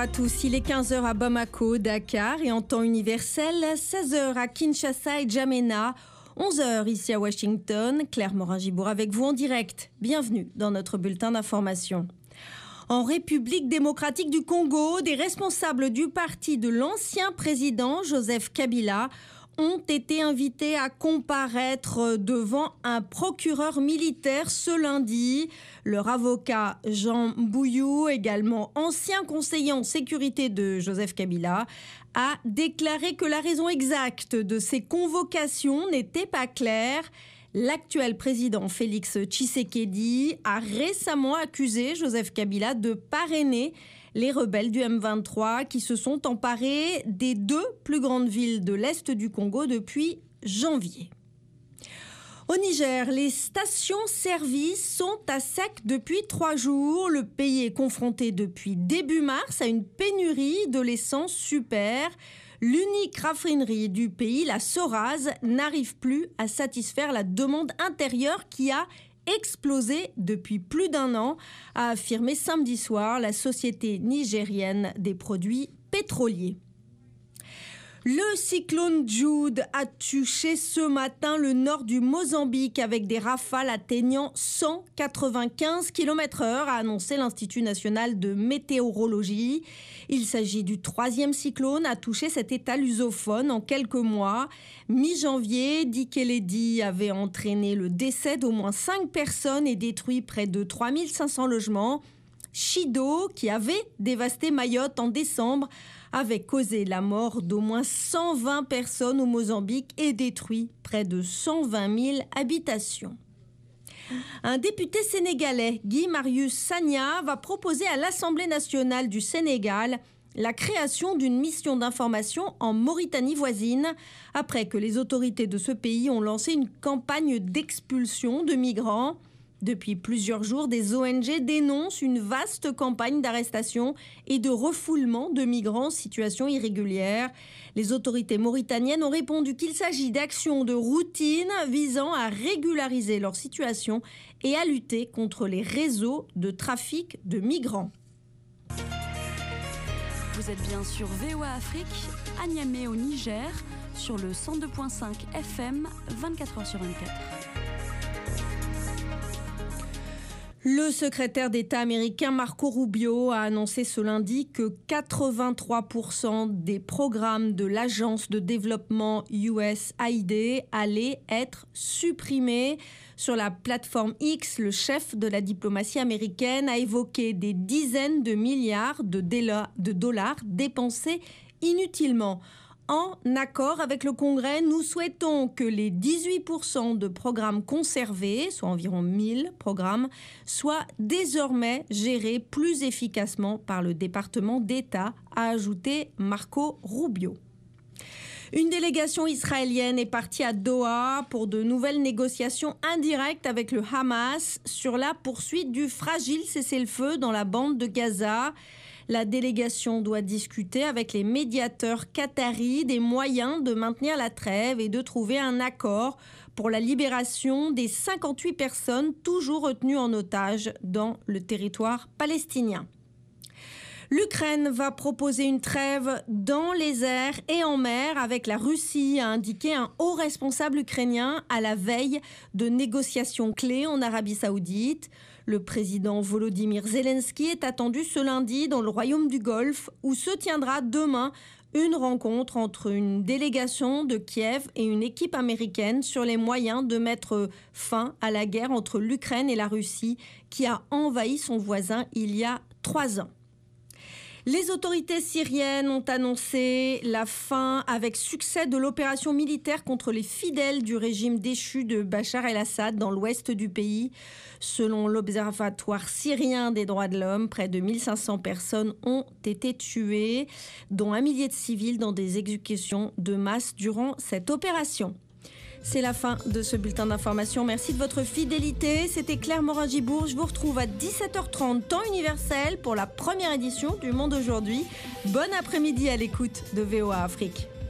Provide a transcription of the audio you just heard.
à tous, il est 15h à Bamako, Dakar et en temps universel, 16h à Kinshasa et Djamena, 11h ici à Washington. Claire Morin-Gibour avec vous en direct. Bienvenue dans notre bulletin d'information. En République démocratique du Congo, des responsables du parti de l'ancien président Joseph Kabila ont été invités à comparaître devant un procureur militaire ce lundi. Leur avocat Jean Bouyou, également ancien conseiller en sécurité de Joseph Kabila, a déclaré que la raison exacte de ces convocations n'était pas claire. L'actuel président Félix Tshisekedi a récemment accusé Joseph Kabila de parrainer les rebelles du M23 qui se sont emparés des deux plus grandes villes de l'Est du Congo depuis janvier. Au Niger, les stations-service sont à sec depuis 3 jours. Le pays est confronté depuis début mars à une pénurie de l'essence super. L'unique raffinerie du pays, la Soraz, n'arrive plus à satisfaire la demande intérieure qui a explosé depuis plus d'1 an, a affirmé samedi soir la Société nigérienne des produits pétroliers. Le cyclone Jude a touché ce matin le nord du Mozambique avec des rafales atteignant 195 km/h, a annoncé l'Institut national de météorologie. Il s'agit du 3e cyclone à toucher cet état lusophone en quelques mois. Mi-janvier, Dikeledi avait entraîné le décès d'au moins 5 personnes et détruit près de 3500 logements. Chido, qui avait dévasté Mayotte en décembre, avait causé la mort d'au moins 120 personnes au Mozambique et détruit près de 120 000 habitations. Un député sénégalais, Guy Marius Sagna, va proposer à l'Assemblée nationale du Sénégal la création d'une mission d'information en Mauritanie voisine, après que les autorités de ce pays ont lancé une campagne d'expulsion de migrants. Depuis plusieurs jours, des ONG dénoncent une vaste campagne d'arrestation et de refoulement de migrants en situation irrégulière. Les autorités mauritaniennes ont répondu qu'il s'agit d'actions de routine visant à régulariser leur situation et à lutter contre les réseaux de trafic de migrants. Vous êtes bien sur VOA Afrique, à Niamey au Niger, sur le 102.5 FM, 24h sur 24. Le secrétaire d'État américain Marco Rubio a annoncé ce lundi que 83% des programmes de l'agence de développement USAID allaient être supprimés. Sur la plateforme X, le chef de la diplomatie américaine a évoqué des dizaines de milliards de dollars dépensés inutilement. En accord avec le Congrès, nous souhaitons que les 18% de programmes conservés, soit environ 1000 programmes, soient désormais gérés plus efficacement par le département d'État, a ajouté Marco Rubio. Une délégation israélienne est partie à Doha pour de nouvelles négociations indirectes avec le Hamas sur la poursuite du fragile cessez-le-feu dans la bande de Gaza. La délégation doit discuter avec les médiateurs qataris des moyens de maintenir la trêve et de trouver un accord pour la libération des 58 personnes toujours retenues en otage dans le territoire palestinien. L'Ukraine va proposer une trêve dans les airs et en mer avec la Russie, a indiqué un haut responsable ukrainien à la veille de négociations clés en Arabie Saoudite. Le président Volodymyr Zelensky est attendu ce lundi dans le royaume du Golfe où se tiendra demain une rencontre entre une délégation de Kiev et une équipe américaine sur les moyens de mettre fin à la guerre entre l'Ukraine et la Russie qui a envahi son voisin il y a 3 ans. Les autorités syriennes ont annoncé la fin avec succès de l'opération militaire contre les fidèles du régime déchu de Bachar el-Assad dans l'ouest du pays. Selon l'Observatoire syrien des droits de l'homme, près de 1500 personnes ont été tuées, dont 1 millier de civils dans des exécutions de masse durant cette opération. C'est la fin de ce bulletin d'information. Merci de votre fidélité. C'était Claire Morin-Gibour. Je vous retrouve à 17h30, temps universel, pour la première édition du Monde aujourd'hui. Bon après-midi à l'écoute de VOA Afrique.